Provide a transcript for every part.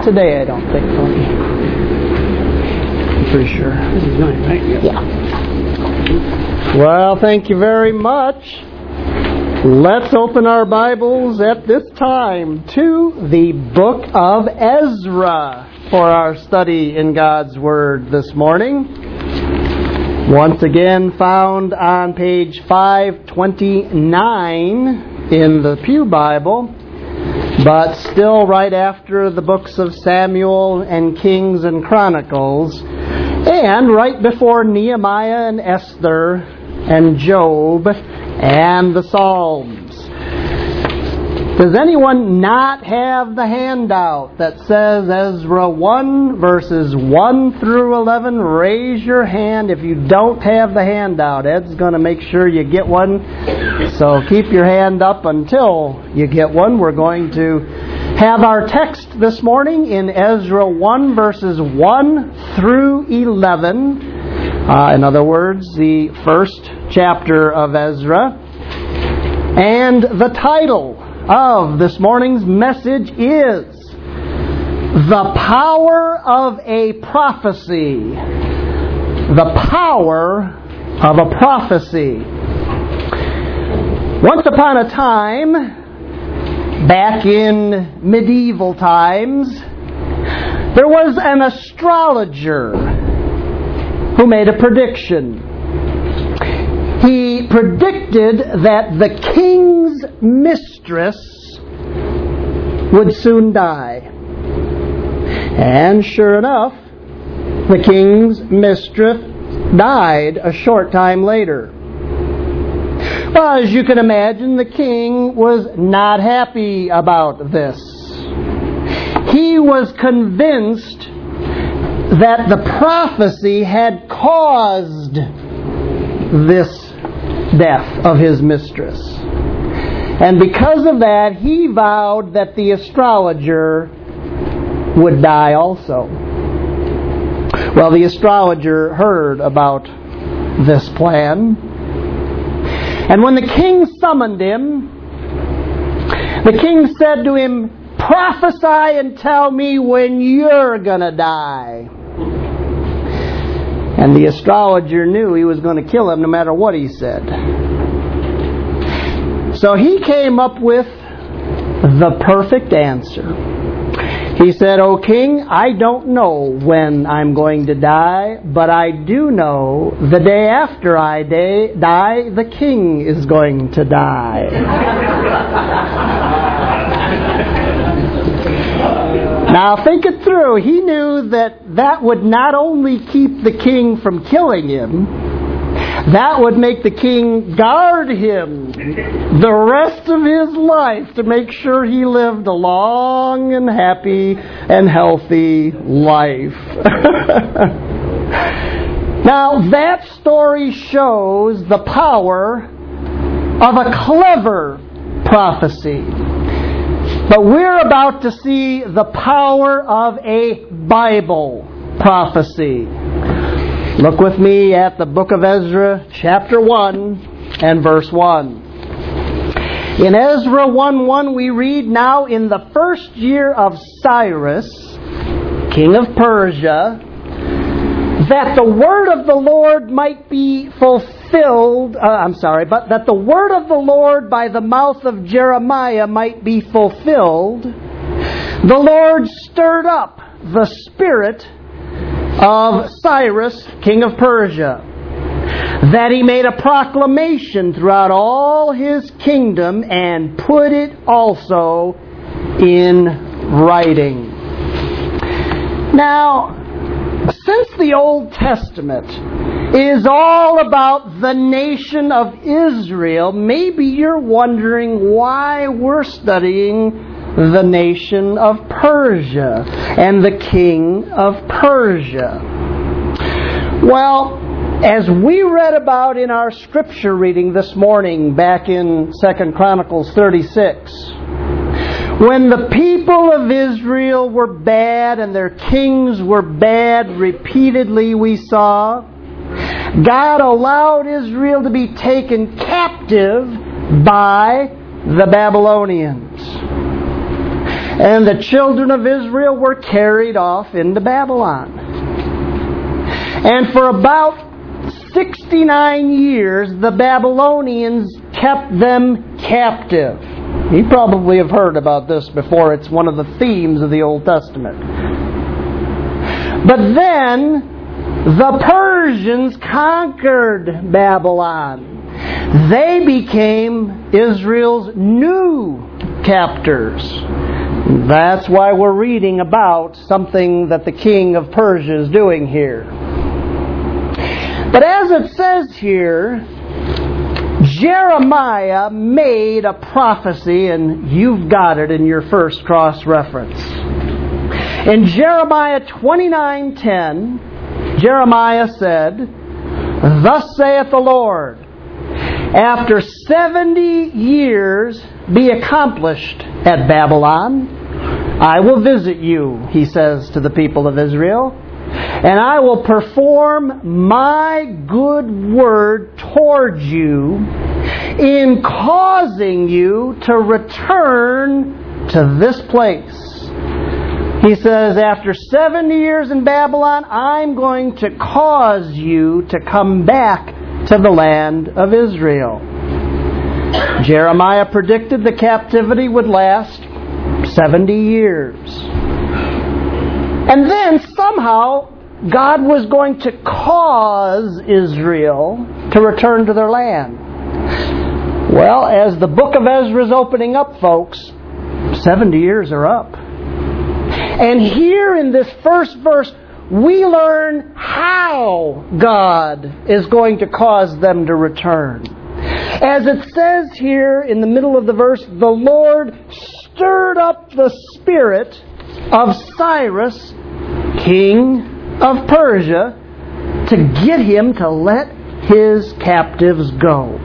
today, I don't think, Tony. I'm pretty sure. This is 9, right? Yeah. Well, thank you very much. Let's open our Bibles at this time to the book of Ezra for our study in God's Word this morning. Once again found on page 529 in the Pew Bible, but still right after the books of Samuel and Kings and Chronicles, and right before Nehemiah and Esther and Job and the Psalms. Does anyone not have the handout that says Ezra 1 verses 1 through 11? Raise your hand if you don't have the handout. Ed's going to make sure you get one. So keep your hand up until you get one. We're going to have our text this morning in Ezra 1 verses 1 through 11. In other words, the first chapter of Ezra. And the title of this morning's message is The Power of a Prophecy. The Power of a Prophecy. Once upon a time, back in medieval times, there was an astrologer who made a prediction. He predicted that the king's mistress would soon die. And sure enough, the king's mistress died a short time later. Well, as you can imagine, the king was not happy about this. He was convinced that the prophecy had caused this death of his mistress. And because of that, he vowed that the astrologer would die also. Well, the astrologer heard about this plan. And when the king summoned him, the king said to him, "Prophesy and tell me when you're going to die." And the astrologer knew he was going to kill him no matter what he said. So he came up with the perfect answer. He said, "O king, I don't know when I'm going to die, but I do know the day after I die, the king is going to die." Now think it through. He knew that would not only keep the king from killing him, that would make the king guard him the rest of his life to make sure he lived a long and happy and healthy life. Now that story shows the power of a clever prophecy. But we're about to see the power of a Bible prophecy. Look with me at the book of Ezra, chapter 1 and verse 1. In Ezra 1:1 we read, "Now in the first year of Cyrus, king of Persia, that the word of the Lord might be fulfilled, but that the word of the Lord by the mouth of Jeremiah might be fulfilled, the Lord stirred up the spirit of Cyrus, king of Persia, that he made a proclamation throughout all his kingdom and put it also in writing." Now, since the Old Testament is all about the nation of Israel, maybe you're wondering why we're studying the nation of Persia and the king of Persia. Well, as we read about in our scripture reading this morning back in 2 Chronicles 36, when the people of Israel were bad and their kings were bad repeatedly, we saw, God allowed Israel to be taken captive by the Babylonians. And the children of Israel were carried off into Babylon. And for about 69 years, the Babylonians kept them captive. You probably have heard about this before. It's one of the themes of the Old Testament. But then, the Persians conquered Babylon. They became Israel's new captors. That's why we're reading about something that the king of Persia is doing here. But as it says here, Jeremiah made a prophecy, and you've got it in your first cross-reference. In Jeremiah 29:10, Jeremiah said, "Thus saith the Lord, after 70 years be accomplished at Babylon, I will visit you," he says to the people of Israel, "and I will perform my good word towards you in causing you to return to this place." He says, after 70 years in Babylon, I'm going to cause you to come back to the land of Israel. Jeremiah predicted the captivity would last 70 years. And then somehow God was going to cause Israel to return to their land. Well, as the book of Ezra is opening up, folks, 70 years are up. And here in this first verse, we learn how God is going to cause them to return. As it says here in the middle of the verse, the Lord stirred up the spirit of Cyrus, king of Persia, to get him to let his captives go.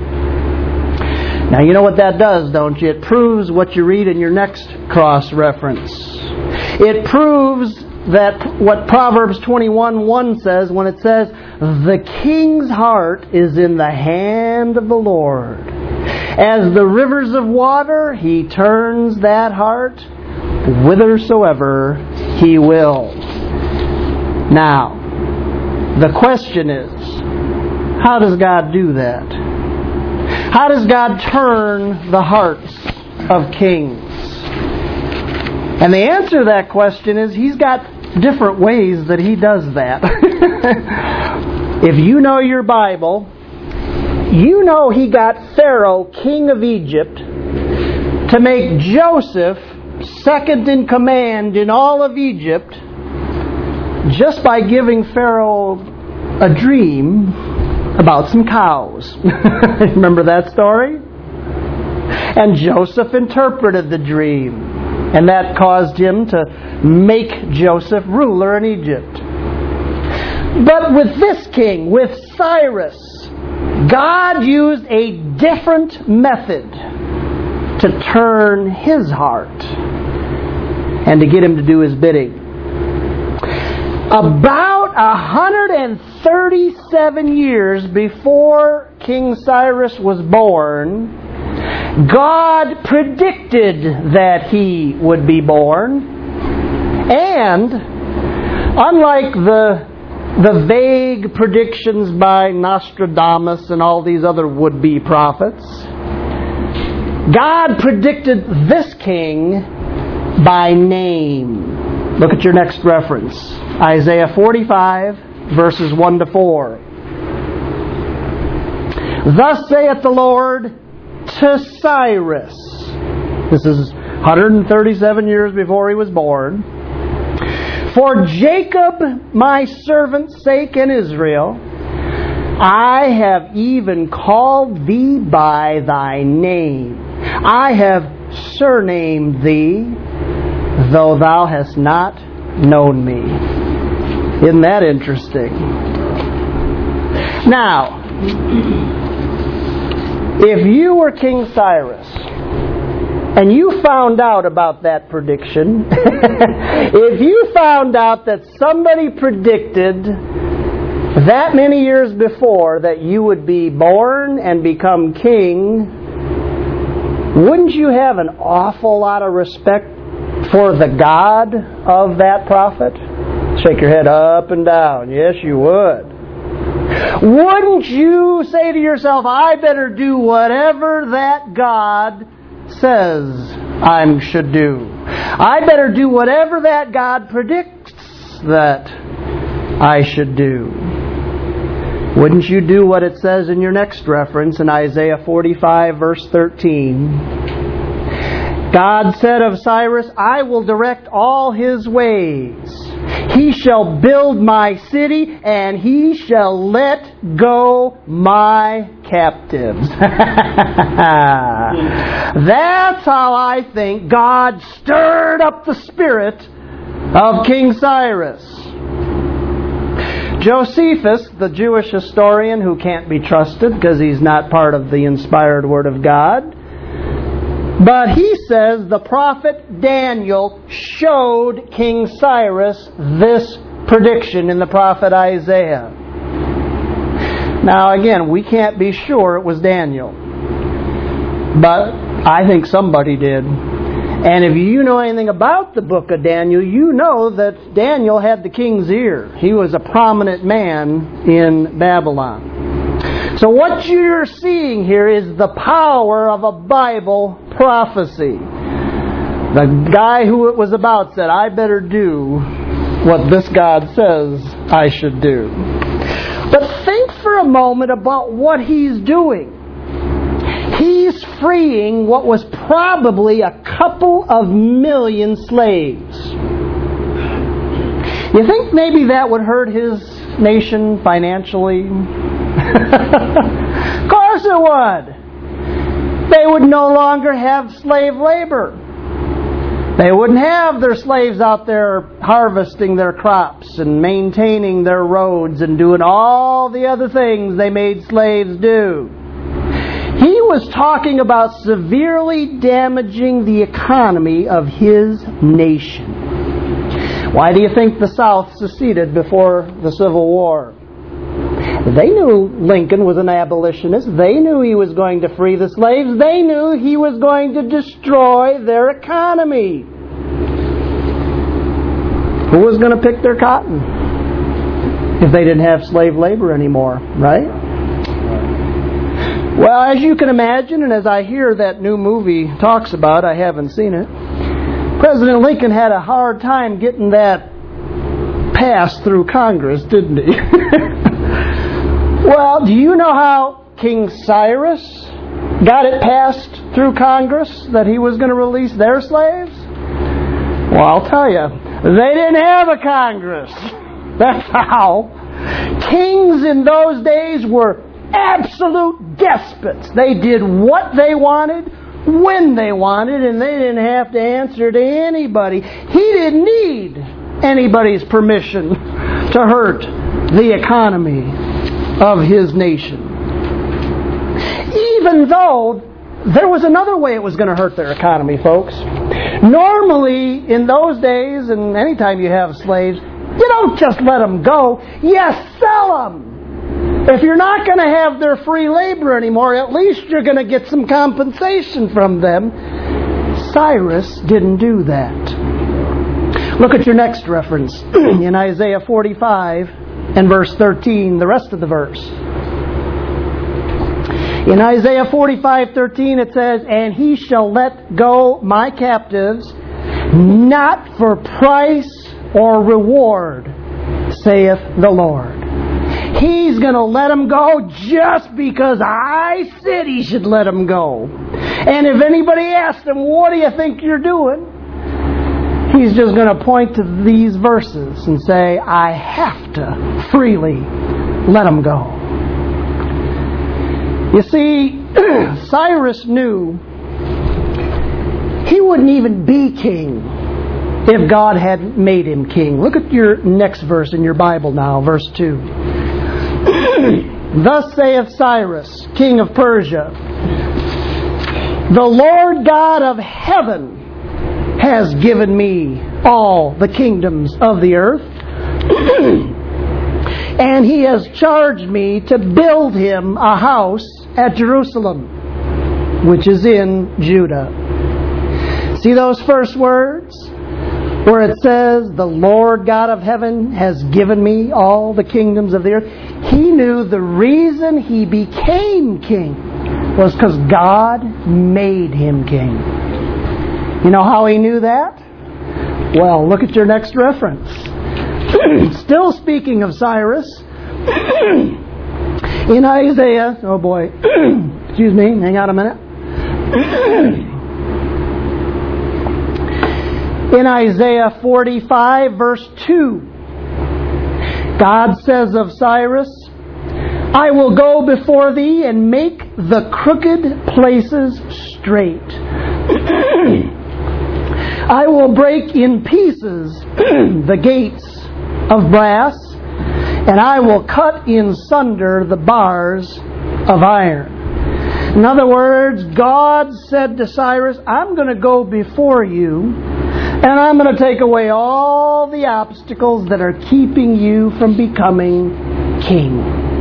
Now you know what that does, don't you? It proves what you read in your next cross-reference. It proves that what Proverbs 21:1 says when it says, "The king's heart is in the hand of the Lord. As the rivers of water, he turns that heart whithersoever he will." Now, the question is, how does God do that? How does God turn the hearts of kings? And the answer to that question is He's got different ways that He does that. If you know your Bible, you know He got Pharaoh, king of Egypt, to make Joseph second in command in all of Egypt just by giving Pharaoh a dream about some cows. Remember that story? And Joseph interpreted the dream. And that caused him to make Joseph ruler in Egypt. But with this king, with Cyrus, God used a different method to turn his heart and to get him to do his bidding. About 137 years before King Cyrus was born, God predicted that he would be born. And unlike the vague predictions by Nostradamus and all these other would-be prophets, God predicted this king by name. Look at your next reference. Isaiah 45, verses 1 to 4. "Thus saith the Lord to Cyrus," this is 137 years before he was born, "For Jacob my servant's sake and Israel, I have even called thee by thy name. I have surnamed thee, though thou hast not known me." Isn't that interesting? Now, if you were King Cyrus and you found out about that prediction, if you found out that somebody predicted that many years before that you would be born and become king, wouldn't you have an awful lot of respect for the God of that prophet? Shake your head up and down. Yes, you would. Wouldn't you say to yourself, I better do whatever that God says I should do. I better do whatever that God predicts that I should do. Wouldn't you do what it says in your next reference in Isaiah 45 verse 13? God said of Cyrus, I will direct all his ways. He shall build my city, and he shall let go my captives. That's how I think God stirred up the spirit of King Cyrus. Josephus, the Jewish historian who can't be trusted because he's not part of the inspired Word of God, but he says the prophet Daniel showed King Cyrus this prediction in the prophet Isaiah. Now again, we can't be sure it was Daniel, but I think somebody did. And if you know anything about the book of Daniel, you know that Daniel had the king's ear. He was a prominent man in Babylon. So what you're seeing here is the power of a Bible prophecy. The guy who it was about said, I better do what this God says I should do. But think for a moment about what he's doing. He's freeing what was probably a couple of million slaves. You think maybe that would hurt his nation financially? Of course it would. They would no longer have slave labor. They wouldn't have their slaves out there harvesting their crops and maintaining their roads and doing all the other things they made slaves do. He was talking about severely damaging the economy of his nation. Why do you think the South seceded before the Civil War? They knew Lincoln was an abolitionist. They knew he was going to free the slaves. They knew he was going to destroy their economy. Who was going to pick their cotton if they didn't have slave labor anymore, right? Well, as you can imagine, and as I hear that new movie talks about, I haven't seen it, President Lincoln had a hard time getting that passed through Congress, didn't he? Well, do you know how King Cyrus got it passed through Congress that he was going to release their slaves? Well, I'll tell you, they didn't have a Congress. That's how. Kings in those days were absolute despots. They did what they wanted, when they wanted, and they didn't have to answer to anybody. He didn't need anybody's permission to hurt the economy of his nation. Even though there was another way it was going to hurt their economy, folks. Normally, in those days, and anytime you have slaves, you don't just let them go, you sell them. If you're not going to have their free labor anymore, at least you're going to get some compensation from them. Cyrus didn't do that. Look at your next reference in Isaiah 45 and verse 13, the rest of the verse. In Isaiah 45:13 it says, And he shall let go my captives, not for price or reward, saith the Lord. He's going to let them go just because I said he should let them go. And if anybody asks him, what do you think you're doing? He's just going to point to these verses and say, I have to freely let them go. You see, Cyrus knew he wouldn't even be king if God had made him king. Look at your next verse in your Bible now, verse 2. Thus saith Cyrus, king of Persia, the Lord God of heaven has given me all the kingdoms of the earth, and he has charged me to build him a house at Jerusalem, which is in Judah. See those first words? where it says, the Lord God of heaven has given me all the kingdoms of the earth. He knew the reason he became king was because God made him king. You know how he knew that? Well, look at your next reference. Still speaking of Cyrus, in Isaiah, oh boy, excuse me, hang on a minute. In Isaiah 45, verse 2, God says of Cyrus, I will go before thee and make the crooked places straight. I will break in pieces the gates of brass, and I will cut in sunder the bars of iron. In other words, God said to Cyrus, I'm going to go before you, and I'm going to take away all the obstacles that are keeping you from becoming king.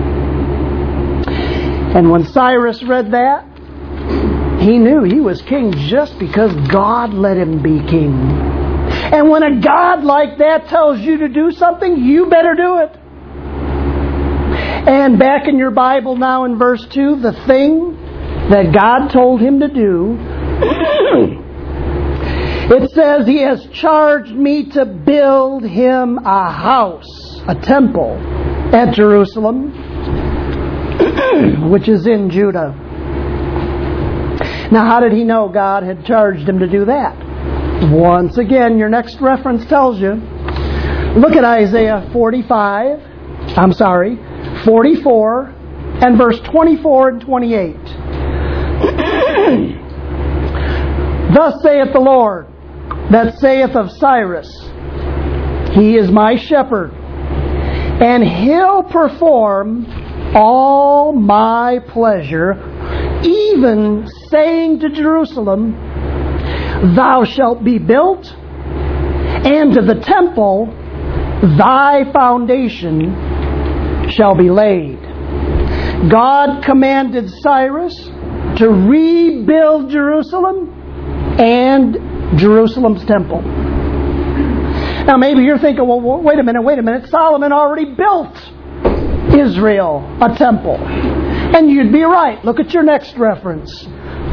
And when Cyrus read that, he knew he was king just because God let him be king. And when a God like that tells you to do something, you better do it. And back in your Bible now in verse 2, the thing that God told him to do, it says, He has charged me to build him a house, a temple at Jerusalem, which is in Judah. Now, how did he know God had charged him to do that? Once again, your next reference tells you. Look at Isaiah 44 and verse 24 and 28. Thus saith the Lord, that saith of Cyrus, He is my shepherd, and He'll perform all my pleasure, even saying to Jerusalem, Thou shalt be built, and to the temple thy foundation shall be laid. God commanded Cyrus to rebuild Jerusalem and Jerusalem's temple. Now maybe you're thinking, well, wait a minute. Solomon already built Israel a temple. And you'd be right. Look at your next reference.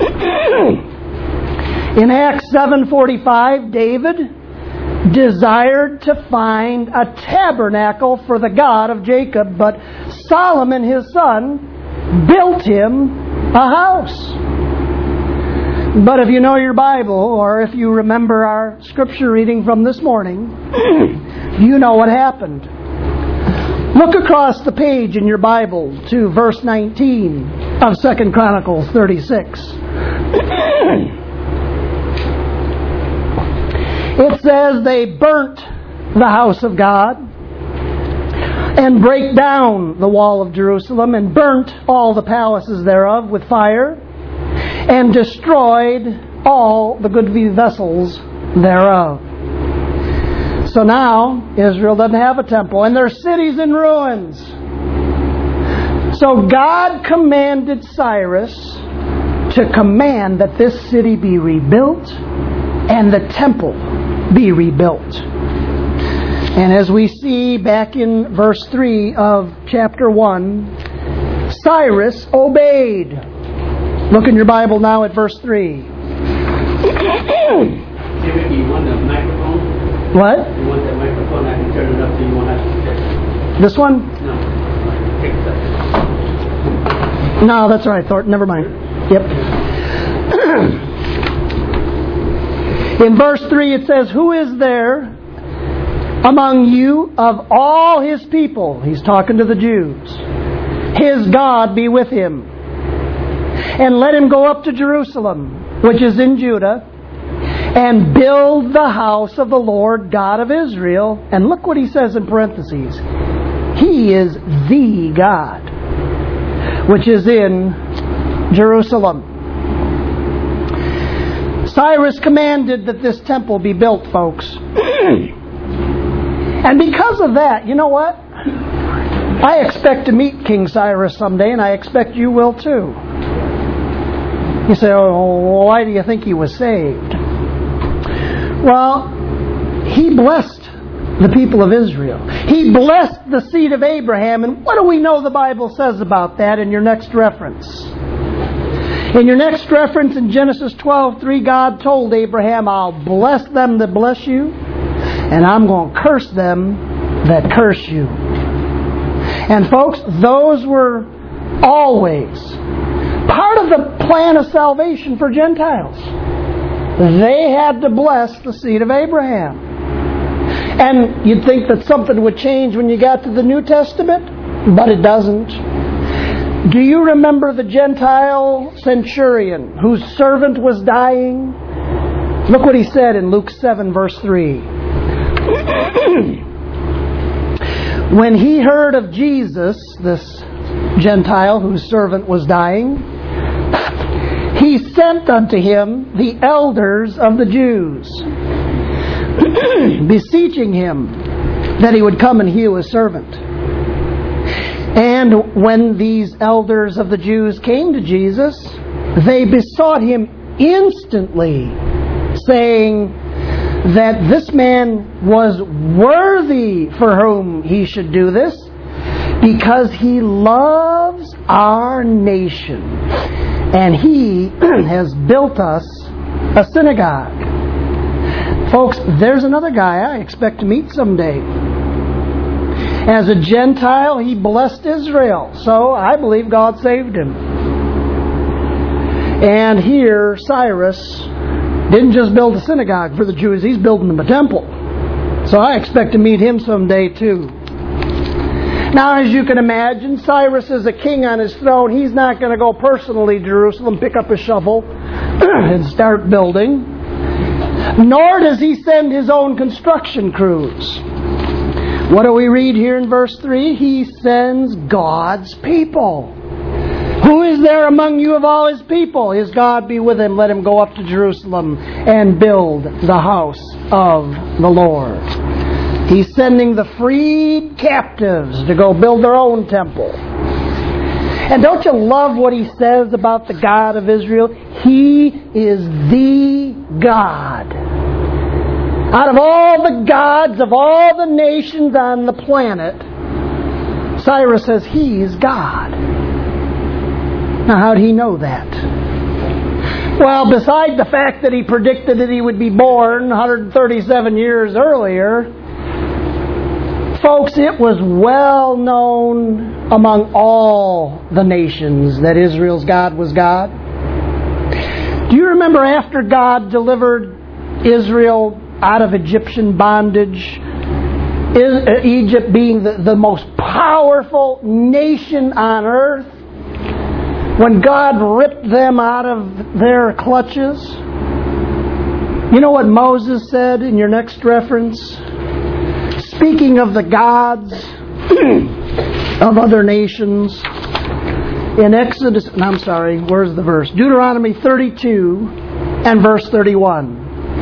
In Acts 7:45, David desired to find a tabernacle for the God of Jacob, but Solomon, his son, built him a house. But if you know your Bible, or if you remember our scripture reading from this morning, you know what happened. Look across the page in your Bible to verse 19 of 2 Chronicles 36. It says, They burnt the house of God, and brake down the wall of Jerusalem, and burnt all the palaces thereof with fire, and destroyed all the good vessels thereof. So now, Israel doesn't have a temple, and their city's in ruins. So God commanded Cyrus to command that this city be rebuilt, and the temple be rebuilt. And as we see back in verse 3 of chapter 1, Cyrus obeyed. Look in your Bible now at verse 3. You want the microphone? What? You want that microphone? I can turn it up so you won't have to. This one? No. Take that. No, that's all right, Thornton. Never mind. Yep. In verse 3 it says, Who is there among you of all his people? He's talking to the Jews. His God be with him. And let him go up to Jerusalem, which is in Judah, and build the house of the Lord God of Israel. And look what he says in parentheses. He is the God, which is in Jerusalem. Cyrus commanded that this temple be built, folks. And because of that, you know what? I expect to meet King Cyrus someday, and I expect you will too. You say, oh, why do you think he was saved? Well, He blessed the people of Israel. He blessed the seed of Abraham. And what do we know the Bible says about that in your next reference? In your next reference in Genesis 12:3, God told Abraham, I'll bless them that bless you, and I'm going to curse them that curse you. And folks, those were always part of the plan of salvation for Gentiles. They had to bless the seed of Abraham. And you'd think that something would change when you got to the New Testament, but it doesn't. Do you remember the Gentile centurion whose servant was dying? Look what he said in Luke 7, verse 3. When he heard of Jesus, this Gentile whose servant was dying, he sent unto him the elders of the Jews, beseeching him that he would come and heal his servant. And when these elders of the Jews came to Jesus, they besought him instantly, saying that this man was worthy for whom he should do this, because he loves our nation, and he has built us a synagogue. Folks, there's another guy I expect to meet someday. As a Gentile, he blessed Israel, so I believe God saved him. And here, Cyrus didn't just build a synagogue for the Jews, he's building them a temple. So I expect to meet him someday too. Now, as you can imagine, Cyrus is a king on his throne. He's not going to go personally to Jerusalem, pick up a shovel, and start building. Nor does he send his own construction crews. What do we read here in verse 3? He sends God's people. Who is there among you of all his people? His God be with him. Let him go up to Jerusalem and build the house of the Lord. He's sending the freed captives to go build their own temple. And don't you love what he says about the God of Israel? He is the God. Out of all the gods of all the nations on the planet, Cyrus says he's God. Now, how did he know that? Well, beside the fact that he predicted that he would be born 137 years earlier, folks, it was well known among all the nations that Israel's God was God. Do you remember after God delivered Israel out of Egyptian bondage, Egypt being the most powerful nation on earth, when God ripped them out of their clutches? You know what Moses said in your next reference? Speaking of the gods of other nations, in where's the verse? Deuteronomy 32 and verse 31.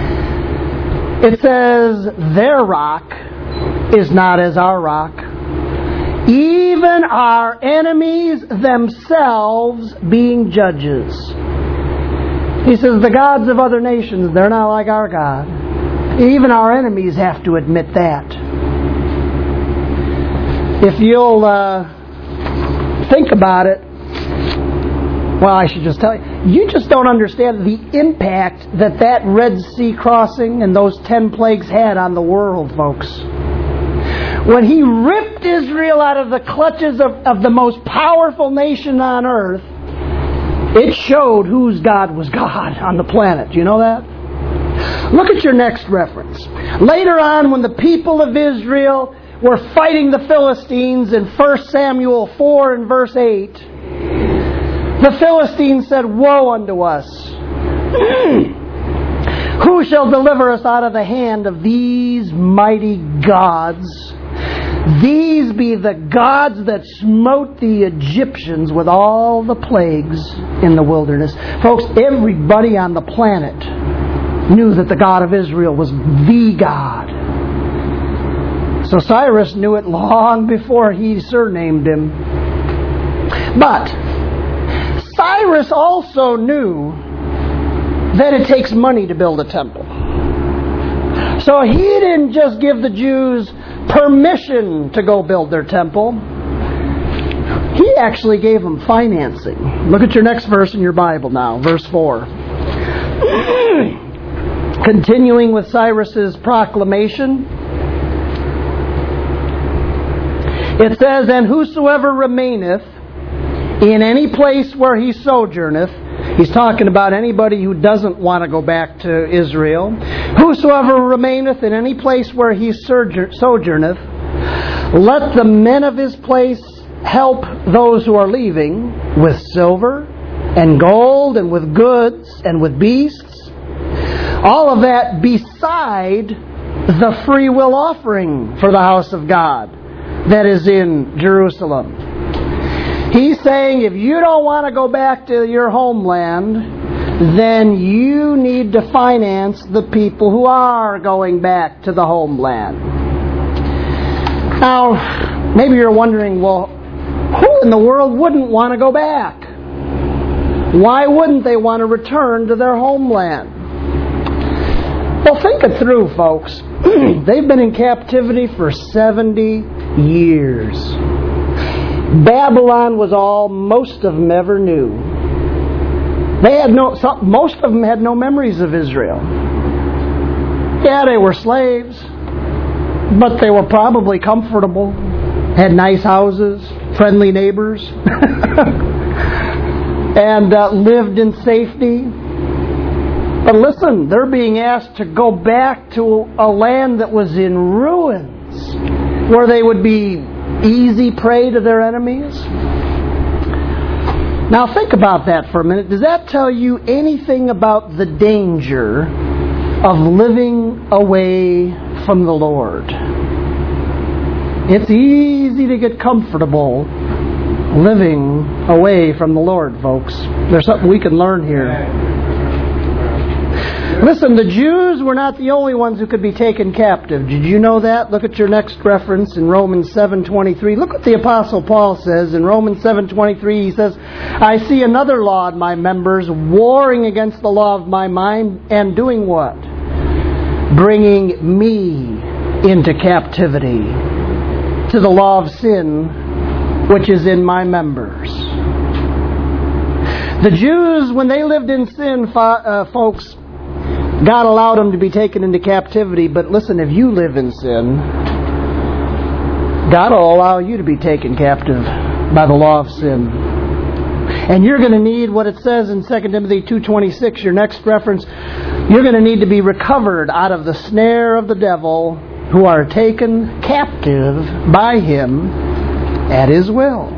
It says, their rock is not as our rock, even our enemies themselves being judges. He says, the gods of other nations, they're not like our God. Even our enemies have to admit that. If you'll think about it, well, I should just tell you, you just don't understand the impact that Red Sea crossing and those 10 plagues had on the world, folks. When he ripped Israel out of the clutches of the most powerful nation on earth, it showed whose God was God on the planet. Do you know that? Look at your next reference. Later on, when the people of Israel were fighting the Philistines in 1 Samuel 4 and verse 8, the Philistines said, woe unto us! Who shall deliver us out of the hand of these mighty gods? These be the gods that smote the Egyptians with all the plagues in the wilderness. Folks, everybody on the planet knew that the God of Israel was the God. So Cyrus knew it long before he surnamed him. But Cyrus also knew that it takes money to build a temple. So he didn't just give the Jews permission to go build their temple. He actually gave them financing. Look at your next verse in your Bible now, verse 4. Continuing with Cyrus's proclamation, it says, "And whosoever remaineth in any place where he sojourneth," he's talking about anybody who doesn't want to go back to Israel. "Whosoever remaineth in any place where he sojourneth, let the men of his place help those who are leaving with silver and gold and with goods and with beasts. All of that beside the free will offering for the house of God that is in Jerusalem." He's saying if you don't want to go back to your homeland, then you need to finance the people who are going back to the homeland. Now, maybe you're wondering, well, who in the world wouldn't want to go back? Why wouldn't they want to return to their homeland? Well, think it through, folks. They've been in captivity for 70 years. Babylon was all most of them ever knew. Most of them had no memories of Israel. Yeah, they were slaves, but they were probably comfortable, had nice houses, friendly neighbors, and lived in safety. But listen, they're being asked to go back to a land that was in ruins, where they would be easy prey to their enemies. Now think about that for a minute. Does that tell you anything about the danger of living away from the Lord? It's easy to get comfortable living away from the Lord, folks. There's something we can learn here. Listen, the Jews were not the only ones who could be taken captive. Did you know that? Look at your next reference in Romans 7:23. Look what the Apostle Paul says in Romans 7:23. He says, "I see another law in my members, warring against the law of my mind, and doing what? Bringing me into captivity to the law of sin, which is in my members." The Jews, when they lived in sin, folks, God allowed them to be taken into captivity. But listen, if you live in sin, God will allow you to be taken captive by the law of sin. And you're going to need what it says in 2 Timothy 2:26, your next reference. You're going to need to be recovered out of the snare of the devil, who are taken captive by him at his will.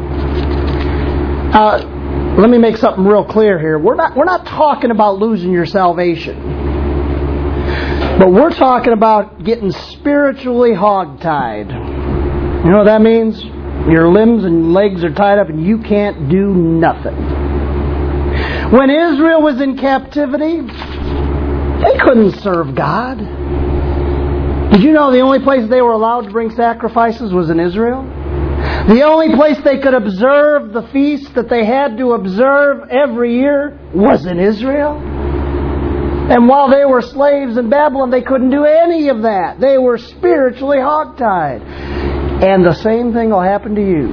Let me make something real clear here. We're not talking about losing your salvation. But we're talking about getting spiritually hogtied. You know what that means? Your limbs and legs are tied up and you can't do nothing. When Israel was in captivity, they couldn't serve God. Did you know the only place they were allowed to bring sacrifices was in Israel? The only place they could observe the feast that they had to observe every year was in Israel. And while they were slaves in Babylon, they couldn't do any of that. They were spiritually hogtied. And the same thing will happen to you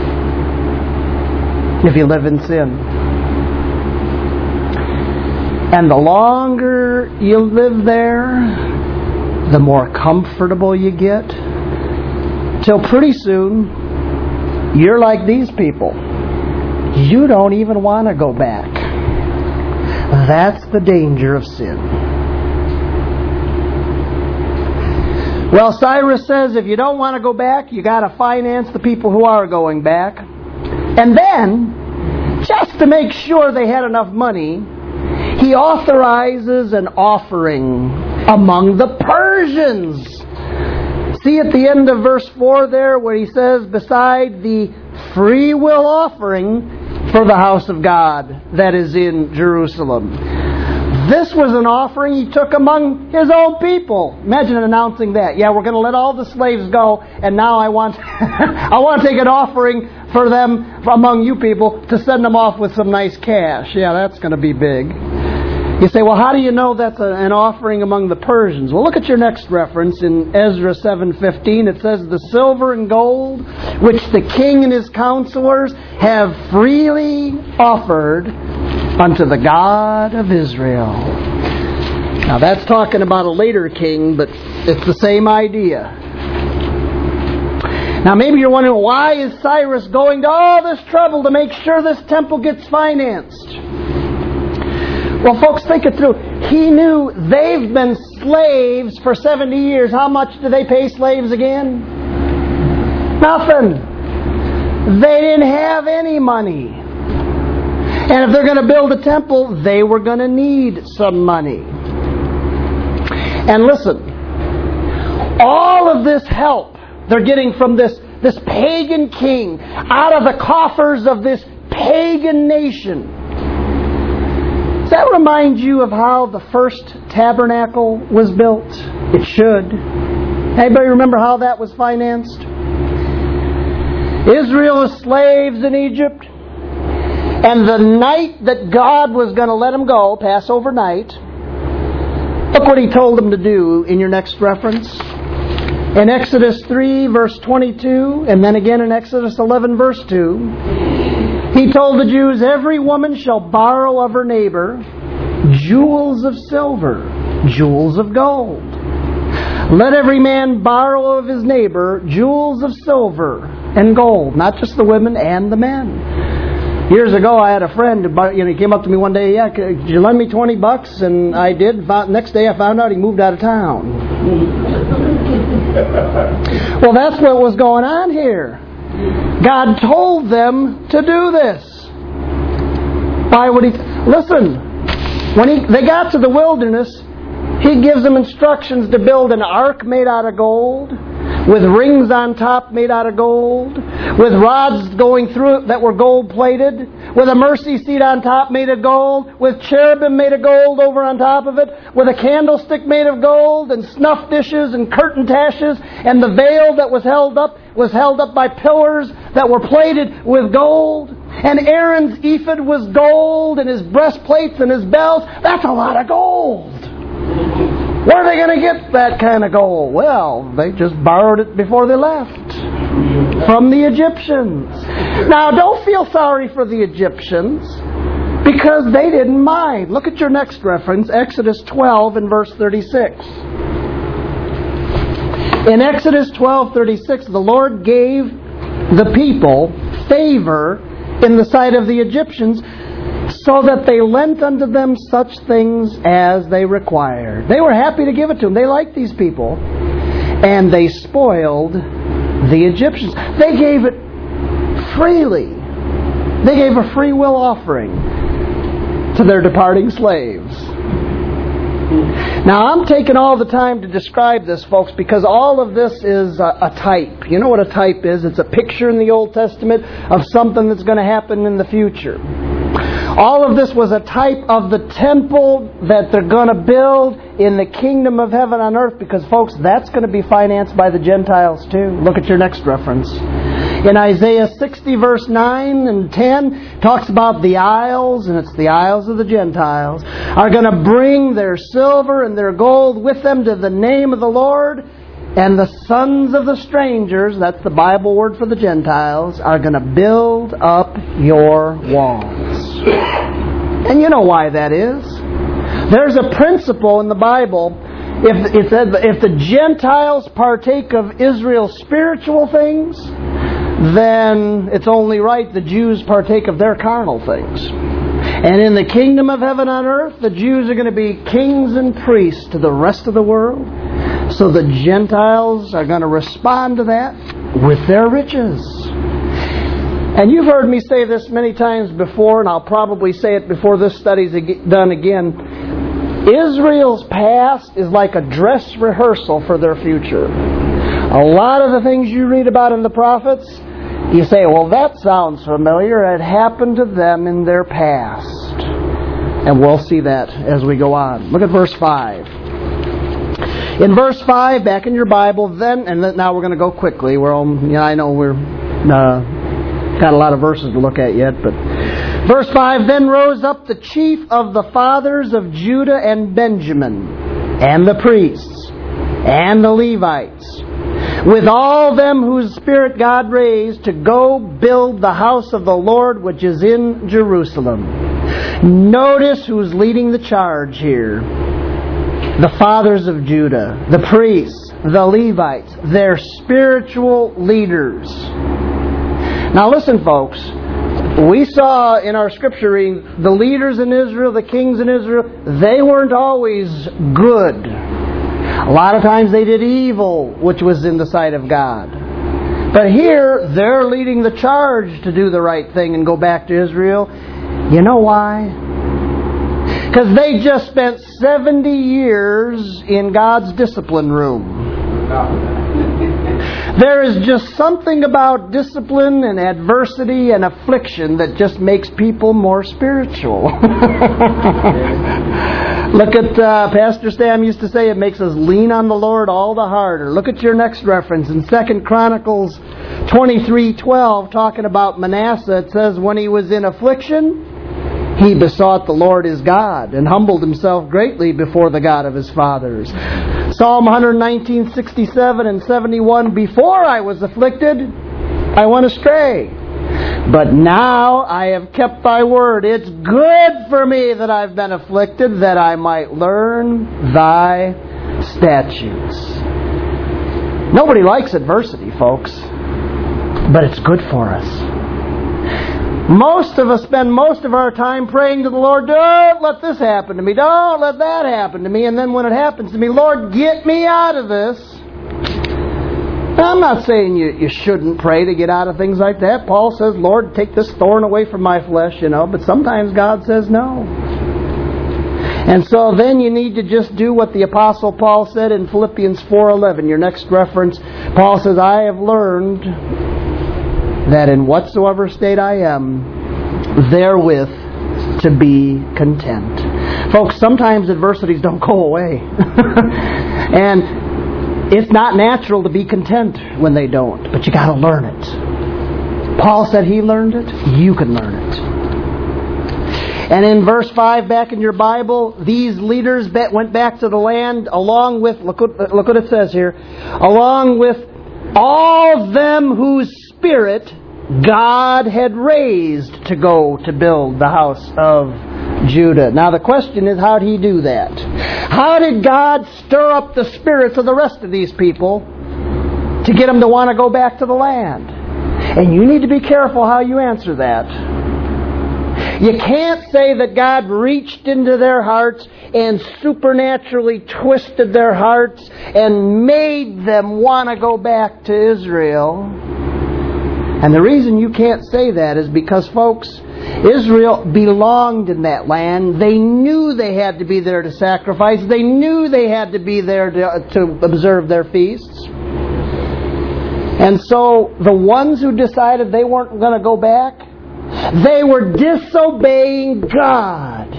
if you live in sin. And the longer you live there, the more comfortable you get. Till pretty soon, you're like these people. You don't even want to go back. That's the danger of sin. Well, Cyrus says if you don't want to go back, you got to finance the people who are going back. And then, just to make sure they had enough money, he authorizes an offering among the Persians. See at the end of verse 4 there where he says, beside the free will offering for the house of God that is in Jerusalem. This was an offering he took among his own people. Imagine announcing that. Yeah, we're going to let all the slaves go, and now I want to take an offering for them among you people to send them off with some nice cash. Yeah, that's going to be big. You say, well, how do you know that's an offering among the Persians? Well, look at your next reference in Ezra 7:15. It says, the silver and gold which the king and his counselors have freely offered unto the God of Israel. Now that's talking about a later king, but it's the same idea. Now maybe you're wondering, why is Cyrus going to all this trouble to make sure this temple gets financed? Well, folks, think it through. He knew they've been slaves for 70 years. How much do they pay slaves again? Nothing. They didn't have any money. And if they're going to build a temple, they were going to need some money. And listen, all of this help they're getting from this pagan king out of the coffers of this pagan nation. Does that remind you of how the first tabernacle was built? It should. Anybody remember how that was financed? Israel was slaves in Egypt. And the night that God was going to let them go, Passover night, look what He told them to do in your next reference. In Exodus 3, verse 22, and then again in Exodus 11, verse 2, He told the Jews, every woman shall borrow of her neighbor jewels of silver, jewels of gold. Let every man borrow of his neighbor jewels of silver and gold, not just the women and the men. Years ago, I had a friend, he came up to me one day, could you lend me $20? And I did. Next day I found out he moved out of town. Well, that's what was going on here. God told them to do this. Why would He? Listen, when they got to the wilderness, He gives them instructions to build an ark made out of gold, with rings on top made out of gold, with rods going through it that were gold-plated, with a mercy seat on top made of gold, with cherubim made of gold over on top of it, with a candlestick made of gold, and snuff dishes and curtain tashes, and the veil that was held up by pillars that were plated with gold. And Aaron's ephod was gold, and his breastplates and his belts. That's a lot of gold. Where are they going to get that kind of gold? Well, they just borrowed it before they left from the Egyptians. Now, don't feel sorry for the Egyptians, because they didn't mind. Look at your next reference, Exodus 12 and verse 36. In Exodus 12:36, the Lord gave the people favor in the sight of the Egyptians, so that they lent unto them such things as they required. They were happy to give it to them. They liked these people. And they spoiled the Egyptians. They gave it freely. They gave a free will offering to their departing slaves. Now, I'm taking all the time to describe this, folks, because all of this is a type. You know what a type is? It's a picture in the Old Testament of something that's going to happen in the future. All of this was a type of the temple that they're going to build in the kingdom of heaven on earth, because, folks, that's going to be financed by the Gentiles too. Look at your next reference. In Isaiah 60, verse 9 and 10, talks about the isles, and it's the isles of the Gentiles, are going to bring their silver and their gold with them to the name of the Lord, and the sons of the strangers, that's the Bible word for the Gentiles, are going to build up your walls. And you know why that is. There's a principle in the Bible. If the Gentiles partake of Israel's spiritual things, then it's only right the Jews partake of their carnal things. And in the kingdom of heaven on earth, the Jews are going to be kings and priests to the rest of the world. So the Gentiles are going to respond to that with their riches. And you've heard me say this many times before, and I'll probably say it before this study's done again. Israel's past is like a dress rehearsal for their future. A lot of the things you read about in the prophets, you say, well, that sounds familiar. It happened to them in their past. And we'll see that as we go on. Look at verse 5. In verse 5, back in your Bible, now we're going to go quickly. I know we're got a lot of verses to look at yet, but Verse 5, Then rose up the chief of the fathers of Judah and Benjamin, and the priests, and the Levites, with all them whose spirit God raised, to go build the house of the Lord which is in Jerusalem. Notice who's leading the charge here. The fathers of Judah, the priests, the Levites, they're spiritual leaders. Now listen, folks. We saw in our scripture reading, the leaders in Israel, the kings in Israel, they weren't always good. A lot of times they did evil, which was in the sight of God. But here, they're leading the charge to do the right thing and go back to Israel. You know why? Because they just spent 70 years in God's discipline room. There is just something about discipline and adversity and affliction that just makes people more spiritual. Look at Pastor Stam used to say it makes us lean on the Lord all the harder. Look at your next reference in 2 Chronicles 23:12, talking about Manasseh. It says, when he was in affliction, he besought the Lord his God and humbled himself greatly before the God of his fathers. Psalm 119:67 and 71, before I was afflicted, I went astray. But now I have kept thy word. It's good for me that I've been afflicted, that I might learn thy statutes. Nobody likes adversity, folks, but it's good for us. Most of us spend most of our time praying to the Lord, don't let this happen to me, don't let that happen to me, and then when it happens to me, Lord, get me out of this. Now, I'm not saying you shouldn't pray to get out of things like that. Paul says, Lord, take this thorn away from my flesh, but sometimes God says no. And so then you need to just do what the Apostle Paul said in Philippians 4:11, your next reference. Paul says, I have learned that in whatsoever state I am, therewith to be content. Folks, sometimes adversities don't go away. And it's not natural to be content when they don't, but you got to learn it. Paul said he learned it. You can learn it. And in verse 5 back in your Bible, these leaders went back to the land along with, look what it says here, along with all them whose spirit God had raised to go to build the house of Judah. Now the question is, how did he do that? How did God stir up the spirits of the rest of these people to get them to want to go back to the land? And you need to be careful how you answer that. You can't say that God reached into their hearts and supernaturally twisted their hearts and made them want to go back to Israel. And the reason you can't say that is because, folks, Israel belonged in that land. They knew they had to be there to sacrifice. They knew they had to be there to observe their feasts. And so the ones who decided they weren't going to go back, they were disobeying God.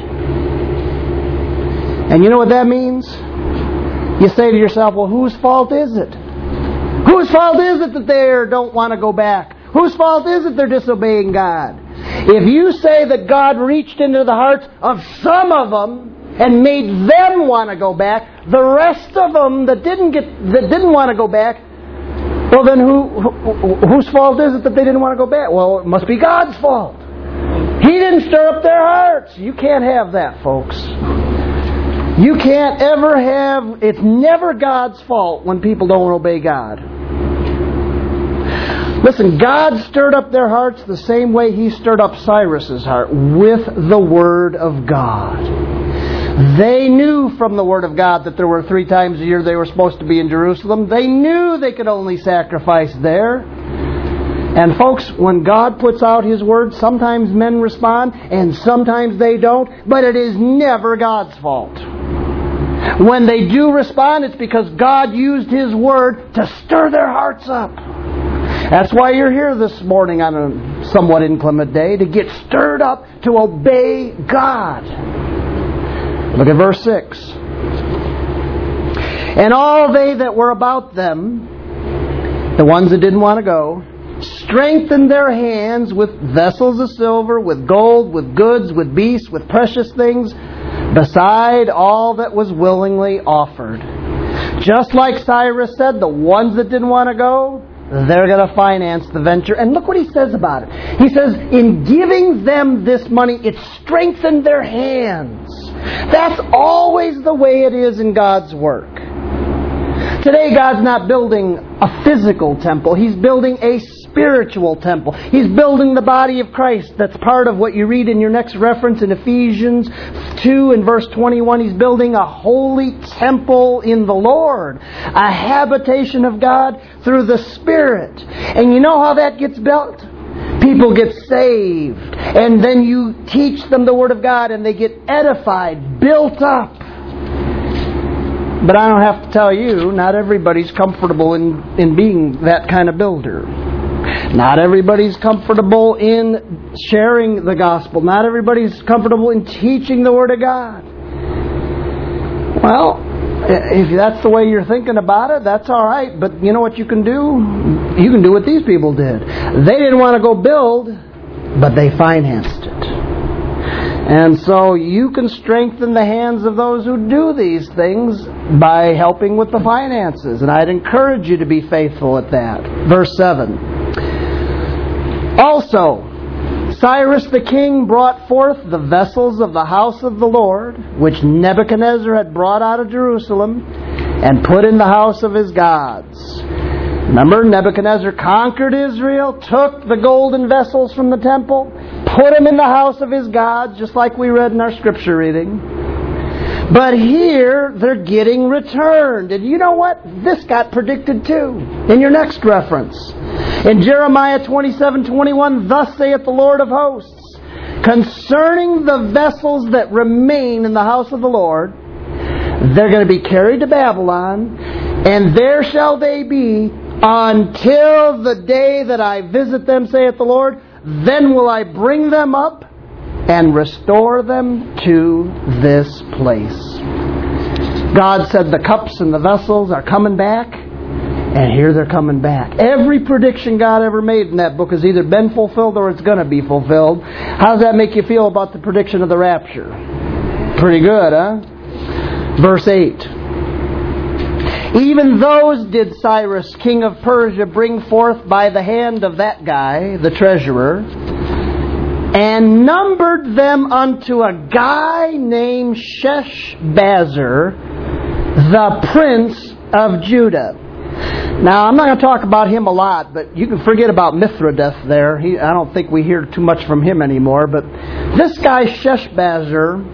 And you know what that means? You say to yourself, well, whose fault is it? Whose fault is it that they don't want to go back? Whose fault is it they're disobeying God? If you say that God reached into the hearts of some of them and made them want to go back, the rest of them that didn't want to go back, well then whose fault is it that they didn't want to go back? Well, it must be God's fault. He didn't stir up their hearts. You can't have that, folks. You can't ever have, it's never God's fault when people don't obey God. Listen, God stirred up their hearts the same way He stirred up Cyrus's heart, with the Word of God. They knew from the Word of God that there were 3 times a year they were supposed to be in Jerusalem. They knew they could only sacrifice there. And folks, when God puts out His Word, sometimes men respond and sometimes they don't, but it is never God's fault. When they do respond, it's because God used His Word to stir their hearts up. That's why you're here this morning on a somewhat inclement day, to get stirred up to obey God. Look at verse 6. And all they that were about them, the ones that didn't want to go, strengthen their hands with vessels of silver, with gold, with goods, with beasts, with precious things, beside all that was willingly offered. Just like Cyrus said, the ones that didn't want to go, they're going to finance the venture. And look what he says about it. He says, in giving them this money, it strengthened their hands. That's always the way it is in God's work. Today, God's not building a physical temple. He's building a spiritual temple. He's building the body of Christ. That's part of what you read in your next reference in Ephesians 2 and verse 21. He's building a holy temple in the Lord. A habitation of God through the Spirit. And you know how that gets built? People get saved. And then you teach them the Word of God and they get edified, built up. But I don't have to tell you, not everybody's comfortable in being that kind of builder. Not everybody's comfortable in sharing the gospel. Not everybody's comfortable in teaching the Word of God. Well, if that's the way you're thinking about it, that's all right. But you know what you can do? You can do what these people did. They didn't want to go build, but they financed it. And so you can strengthen the hands of those who do these things by helping with the finances. And I'd encourage you to be faithful at that. Verse 7. Also, Cyrus the king brought forth the vessels of the house of the Lord, which Nebuchadnezzar had brought out of Jerusalem, and put in the house of his gods. Remember, Nebuchadnezzar conquered Israel, took the golden vessels from the temple, put them in the house of his gods, just like we read in our scripture reading. But here, they're getting returned. And you know what? This got predicted too. In your next reference. In Jeremiah 27:21, thus saith the Lord of hosts, concerning the vessels that remain in the house of the Lord, they're going to be carried to Babylon, and there shall they be until the day that I visit them, saith the Lord. Then will I bring them up and restore them to this place. God said the cups and the vessels are coming back, and here they're coming back. Every prediction God ever made in that book has either been fulfilled or it's going to be fulfilled. How does that make you feel about the prediction of the rapture? Pretty good, huh? Verse 8. Even those did Cyrus, king of Persia, bring forth by the hand of that guy, the treasurer, and numbered them unto a guy named Sheshbazzar, the prince of Judah. Now, I'm not going to talk about him a lot, but you can forget about Mithridates there. I don't think we hear too much from him anymore. But this guy, Sheshbazzar,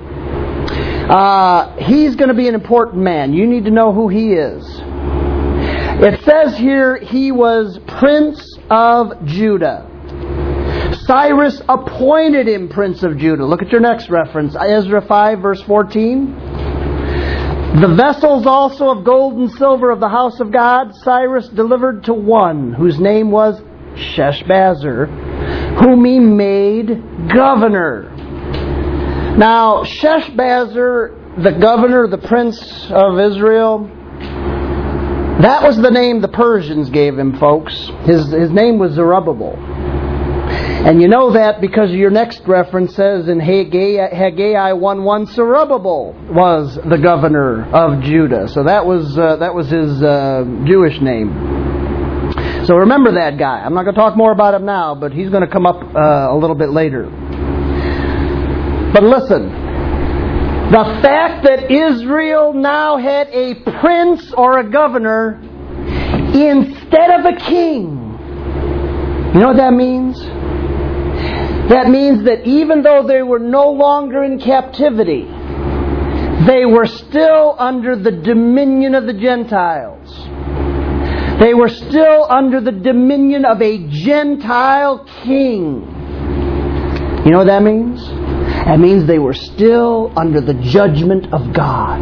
he's going to be an important man. You need to know who he is. It says here he was Prince of Judah. Cyrus appointed him Prince of Judah. Look at your next reference. Ezra 5 verse 14. The vessels also of gold and silver of the house of God Cyrus delivered to one whose name was Sheshbazzar, whom he made governor. Now, Sheshbazzar, the governor, the prince of Israel, that was the name the Persians gave him, folks. His name was Zerubbabel. And you know that because your next reference says in Haggai 1:1, Zerubbabel was the governor of Judah. So that was his Jewish name. So remember that guy. I'm not going to talk more about him now, but he's going to come up a little bit later. But listen, the fact that Israel now had a prince or a governor instead of a king, you know what that means? That means that even though they were no longer in captivity, they were still under the dominion of the Gentiles. They were still under the dominion of a Gentile king. You know what that means? That means they were still under the judgment of God.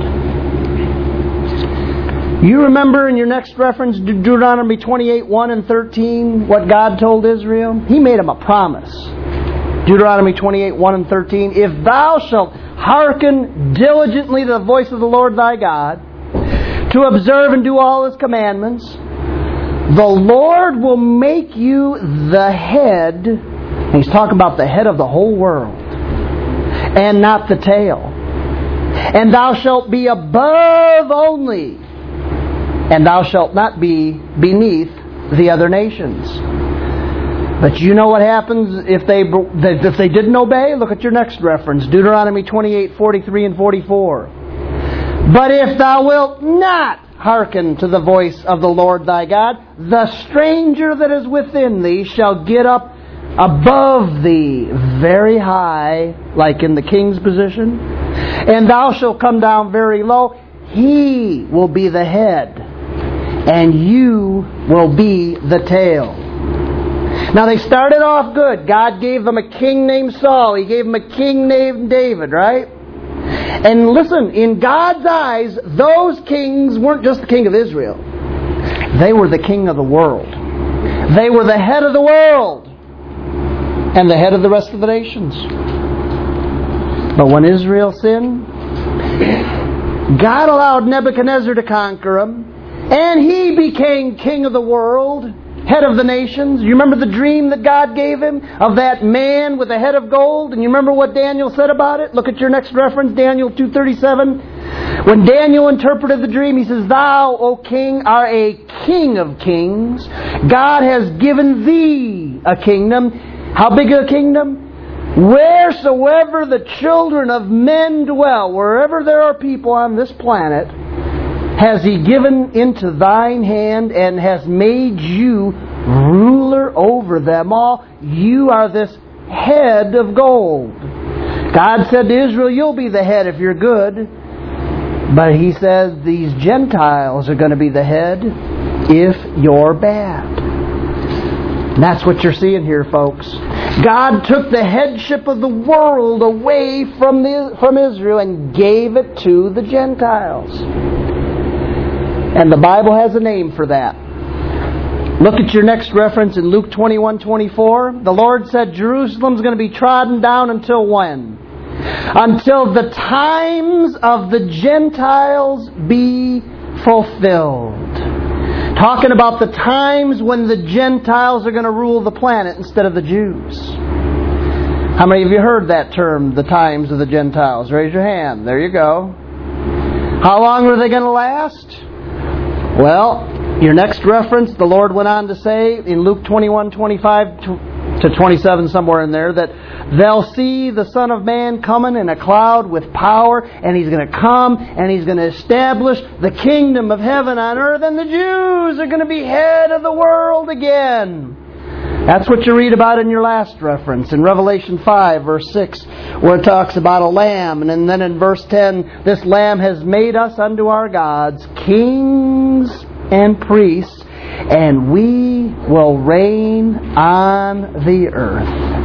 You remember in your next reference, Deuteronomy 28:1 and 13, what God told Israel? He made them a promise. Deuteronomy 28:1 and 13, if thou shalt hearken diligently to the voice of the Lord thy God, to observe and do all his commandments, The Lord will make you the head. And He's talking about the head of the whole world, and not the tail. And thou shalt be above only, and thou shalt not be beneath the other nations. But you know what happens if they didn't obey? Look at your next reference, Deuteronomy 28:43 and 44. But if thou wilt not hearken to the voice of the Lord thy God, the stranger that is within thee shall get up above thee very high, like in the king's position, and thou shalt come down very low. He will be the head, and you will be the tail. Now they started off good. God gave them a king named Saul. He gave them a king named David, right? And listen, in God's eyes, those kings weren't just the king of Israel. They were the king of the world. They were the head of the world and the head of the rest of the nations. But when Israel sinned, God allowed Nebuchadnezzar to conquer them, and he became king of the world, head of the nations. You remember the dream that God gave him of that man with a head of gold? And you remember what Daniel said about it? Look at your next reference, Daniel 2:37. When Daniel interpreted the dream, he says, Thou, O king, are a king of kings. God has given thee a kingdom. How big a kingdom? Wheresoever the children of men dwell, wherever there are people on this planet, has He given into thine hand, and has made you ruler over them all. You are this head of gold. God said to Israel, you'll be the head if you're good. But He says these Gentiles are going to be the head if you're bad. And that's what you're seeing here, folks. God took the headship of the world away from Israel and gave it to the Gentiles. And the Bible has a name for that. Look at your next reference in Luke 21:24. The Lord said Jerusalem's going to be trodden down until when? Until the times of the Gentiles be fulfilled. Talking about the times when the Gentiles are going to rule the planet instead of the Jews. How many of you heard that term, the times of the Gentiles? Raise your hand. There you go. How long are they going to last? Well, your next reference, the Lord went on to say in Luke 21:25 to 27, somewhere in there, that they'll see the Son of Man coming in a cloud with power, and He's going to come and He's going to establish the kingdom of heaven on earth, and the Jews are going to be head of the world again. That's what you read about in your last reference, in Revelation 5, verse 6, where it talks about a lamb. And then in verse 10, this lamb has made us unto our gods kings and priests, and we will reign on the earth.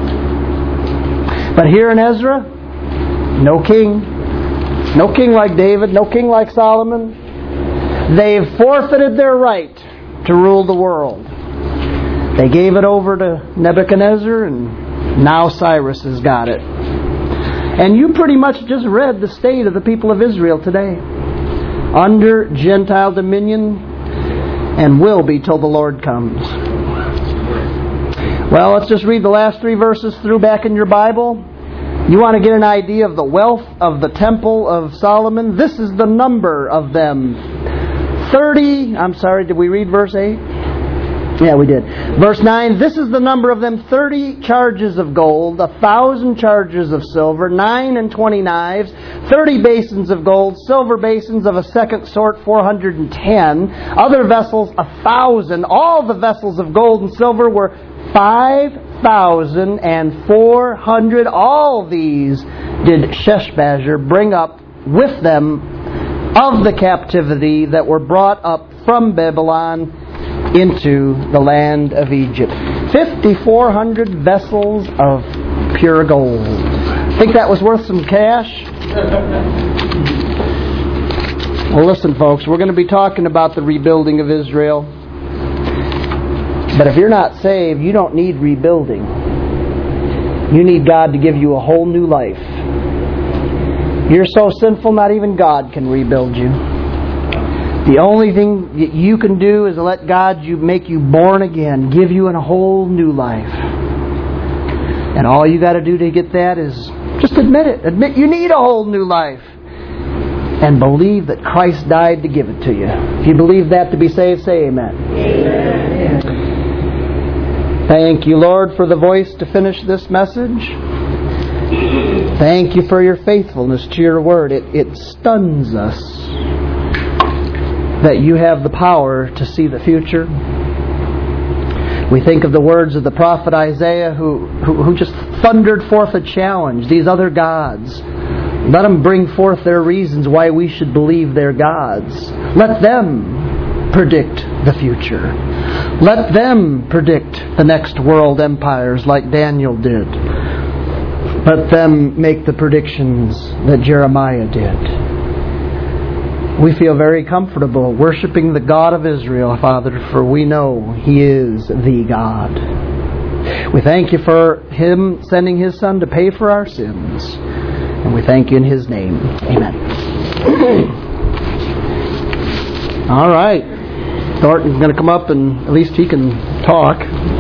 But here in Ezra, no king. No king like David, no king like Solomon. They've forfeited their right to rule the world. They gave it over to Nebuchadnezzar, and now Cyrus has got it. And you pretty much just read the state of the people of Israel today. Under Gentile dominion, and will be till the Lord comes. Well, let's just read the last 3 verses through back in your Bible. You want to get an idea of the wealth of the temple of Solomon? This is the number of them. Did we read verse 8? Yeah, we did. Verse 9, this is the number of them: 30 charges of gold, 1,000 charges of silver, 29 knives, 30 basins of gold, silver basins of a second sort, 410, other vessels 1,000. All the vessels of gold and silver were 5,400. All these did Sheshbazzar bring up with them of the captivity that were brought up from Babylon into the land of Egypt. 5,400 vessels of pure gold. Think that was worth some cash? Well, listen, folks, we're going to be talking about the rebuilding of Israel. But if you're not saved, you don't need rebuilding. You need God to give you a whole new life. You're so sinful, not even God can rebuild you. The only thing that you can do is let God make you born again, give you a whole new life. And all you got to do to get that is just admit it. Admit you need a whole new life. And believe that Christ died to give it to you. If you believe that to be saved, say amen. Amen. Thank you, Lord, for the voice to finish this message. Thank you for your faithfulness to your word. It stuns us that you have the power to see the future. We think of the words of the prophet Isaiah who just thundered forth a challenge. These other gods, let them bring forth their reasons why we should believe their gods. Let them predict the future. Let them predict the next world empires like Daniel did. Let them make the predictions that Jeremiah did. We feel very comfortable worshiping the God of Israel, Father, for we know He is the God. We thank you for Him sending His Son to pay for our sins. And we thank you in His name. Amen. All right. Thornton's going to come up and at least he can talk.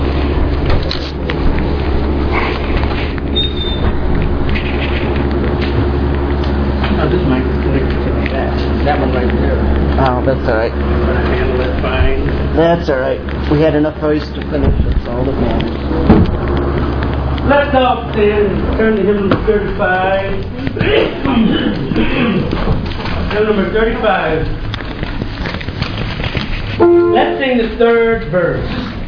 This mic is connected to that one right there. Oh, that's all right. Handle it fine. That's all right. We had enough voice to finish. That's all that matters. Let's all stand. Turn to hymn number 35. Hymn number 35. Let's sing the third verse.